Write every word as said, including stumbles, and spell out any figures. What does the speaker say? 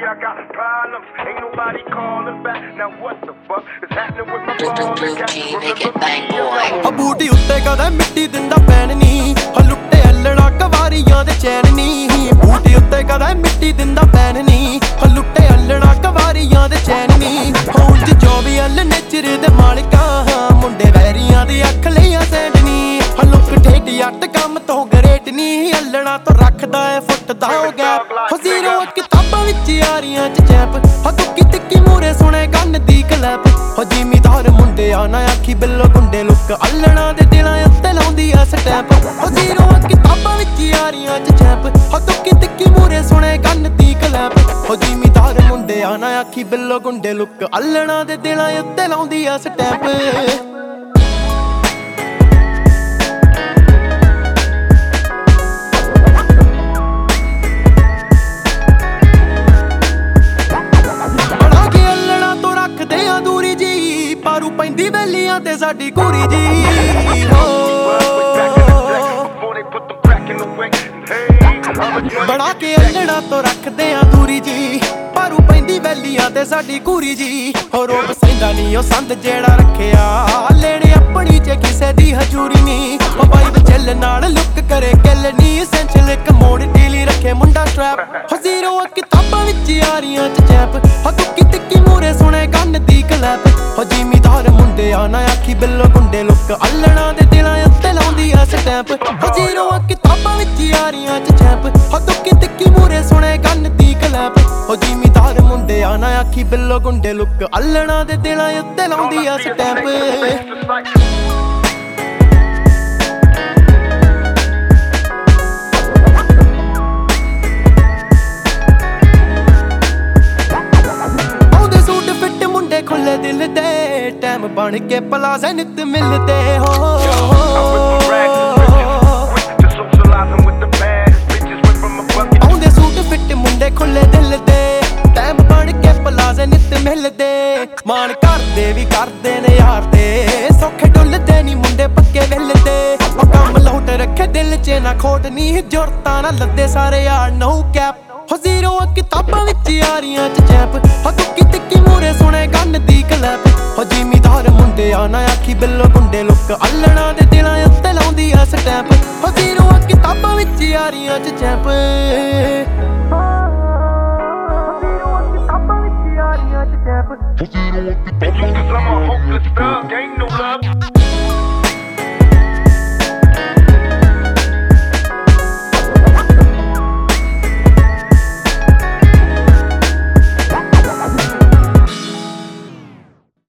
I got problems. Ain't nobody calling back. Now what the fuck is happening with my phone? ਬੂਟੀ ਉੱਤੇ ਕਦੇ ਮਿੱਟੀ ਦਿੰਦਾ ਪੈਣ ਨੀ ਲੁੱਟੇ ਅਲੜਾ ਕਵਾਰੀਆਂ ਦੇ ਚੈਨ ਨੀ ਬੂਟੀ ਉੱਤੇ ਕਦੇ ਮਿੱਟੀ ਦਿੰਦਾ ਪੈਣ ਨੀ ਲੁੱਟੇ ਅਲੜਾ ਕਵਾਰੀਆਂ ਦੇ ਚੈਨ ਨੀ ਹੁਣ ਜੋ ਵੀ ਅਲ ਨੇਚਰ ਦੇ ਮਾਲਕਾਂ ਮੁੰਡੇ ਵੈਰੀਆਂ ਦੀ ਅੱਖ ਲਈਆਂ ਸੈਂਡ ਨੀ ਲੁੱਕ ਠੇਡੀ ਅੱਟ ਕੰਮ ਤੋਂ ਗਰੇਟ ਨੀ ਅਲੜਾ ਤੋਂ ਰੱਖਦਾ ਏ ਫੁੱਟ ਦਾ ਹੋ ਗਿਆ ਜ਼ੀਰੋ ਕਿਤਾਬਾਂ ਵਿੱਚ ਯਾਰੀਆਂ ਚ ਚੈਪ ਤੁੱਕੀ ਤਿੱਕੀ ਮੂਰੇ ਸੁਣੇ ਗੰਨ ਦੀ ਕਲੈਪ ਹੋ ਜ਼ਿਮੀਦਾਰ ਮੁੰਡੇ ਆ ਨਾ ਆਖੀ ਬਿੱਲੋ ਗੁੰਡੇ ਲੁੱਕ ਅਲਣਾ ਦੇ ਦਿਲਾਂ ਉੱਤੇ ਲਾਉਂਦੀ ਆ ਸਟੈਪ ਹੋ ਜ਼ੀਰੋ ਕਿਤਾਬਾਂ ਵਿੱਚ ਯਾਰੀਆਂ ਚ ਚੈਪ ਤੁੱਕੀ ਤਿੱਕੀ ਮੂਰੇ ਸੁਣੇ ਗੰਨ ਦੀ ਕਲੈਪ ਹੋ ਜ਼ਿਮੀਦਾਰ ਮੁੰਡੇ ਆ ਨਾ ਆਖੀ ਬਿੱਲੋ ਗੁੰਡੇ ਲੁੱਕ ਅਲਣਾ ਦੇ ਦਿਲਾਂ ਉੱਤੇ ਲਾਉਂਦੀ ਆ ਸਟੈਪ ਪਾਰੂ ਪੈਂਦੀ ਵੈਲੀਆਂ ਤੇ ਸਾਡੀ ਕੁੜੀ ਜੀ ਬਣਾ ਕੇ ਅਲੜਾ ਤੋਂ ਰੱਖਦੇ ਆ ਦੂਰੀ ਜੀ ਪਾਰੂ ਪੈਂਦੀ ਵੈਲੀਆਂ ਤੇ ਸਾਡੀ ਕੁੜੀ ਜੀ ਹੋ ਰੋਬ ਸੈਂਦਾ ਨੀ ਉਹ ਸੰਦ ਜਿਹੜਾ ਰੱਖਿਆ ਲੈਣੇ ਆਪਣੀ ਚ ਕਿਸੇ ਦੀ ਹਜ਼ੂਰੀ ਨੀ ਉਹ ਬਾਈ ਚੱਲ ਨਾਲ ਲੁੱਕ ਕਰੇ ਕਿੱਲ ਨੀ ਐਸੈਂਸ਼ੀਅਲ ਇੱਕ ਮੋੜ ਢੀਲੀ ਰੱਖੇ ਮੁੰਡਾ ਸਟ੍ਰੈਪ ਹੋ ਜ਼ੀਰੋ ਕਿਤਾਬਾਂ ਵਿੱਚ ਯਾਰੀਆਂ ਚ ਚੈਪ ਹੋ ਤੁੱਕੀ ਤਿੱਕੀ ਮੂਰੇ ਸੁਣੇ ਗੰਨ ਦੀ ਕਲੈਪ ਹੋ ਜ਼ਿਮੀਦਾਰ ਮੁੰਡੇ ਆ ਨਾ ਆਖੀ ਬਿੱਲੋ ਗੁੰਡੇ ਲੁੱਕ ਅਲਣਾ ਦੇ ਦਿਲਾਂ ਉੱਤੇ ਲਾਉਂਦੀ ਆ ਸਟੈਂਪ ਹੋ ਜ਼ੀਰੋ ਕਿਤਾਬਾਂ ਵਿੱਚ ਯਾਰੀਆਂ ਚ ਚੈਪ ਹੋ ਤੁੱਕੀ ਤਿੱਕੀ ਮੂਰੇ ਸੁਣੇ ਗੰਨ ਦੀ ਕਲੈਪ ਹੋ ਜ਼ਿਮੀਦਾਰ ਮੁੰਡੇ ਆ ਨਾ ਆਖੀ ਬਿੱਲੋ ਗੁੰਡੇ ਲੁੱਕ ਅਲਣਾ ਦੇ ਦਿਲਾਂ ਉੱਤੇ ਲਾਉਂਦੀ ਆ ਸਟੈਂਪ ਖੁੱਲੇ ਦਿਲ ਦੇ ਟਾਈਮ ਬਣ ਕੇ ਪਲਾਜ਼ਾ ਨਿਤ ਮਿਲਦੇ ਹੋ ਆਉਂਦੇ ਸੂਟ ਫਿੱਟ ਮੁੰਡੇ ਖੁੱਲੇ ਦਿਲ ਦੇ ਟਾਈਮ ਬਣ ਕੇ ਪਲਾਜ਼ਾ ਨਿਤ ਮਿਲਦੇ ਮਾਣ ਕਰਦੇ ਵੀ ਕਰਦੇ ਨੇ ਯਾਰ ਦੇ ਸੌਖੇ ਡੁੱਲਦੇ ਨੀ ਮੁੰਡੇ ਪੱਕੇ ਵਿਲਦੇ ਉਹ ਕੰਮ ਲਾਉਟ ਰੱਖੇ ਦਿਲ ਚ ਨਾ ਖੋਟ ਨੀ ਜ਼ਰੂਰਤਾਂ ਨਾ ਲੱਦੇ ਸਾਰੇ ਯਾਰ ਨੋ ਕੈਪ ਹੋ ਜ਼ੀਰੋ ਕਿਤਾਬਾਂ ਵਿੱਚ ਯਾਰੀਆਂ ਚ ਚੈਪ ਹੋ ਤੁੱਕੀ ਤਿੱਕੀ ਮੂਰੇ ਸੁਣੇ ਗੰਨ ਦੀ ਕਲੈਪ ਹੋ ਜ਼ਿਮੀਦਾਰ ਮੁੰਡੇ ਆ ਨਾ ਆਖੀ ਬਿੱਲੋ ਗੁੰਡੇ ਲੁੱਕ ਅਲਣਾ ਦੇ ਦਿਲਾਂ ਉੱਤੇ ਲਾਉਂਦੀ ਆ ਸਟੈਂਪ ਹੋ ਜ਼ੀਰੋ ਕਿਤਾਬਾਂ ਵਿੱਚ ਯਾਰੀਆਂ ਚ ਚੈਪ ਕਿਤਾਬਾਂ ਵਿੱਚ ਯਾਰੀਆਂ ਚ ਚੈਪ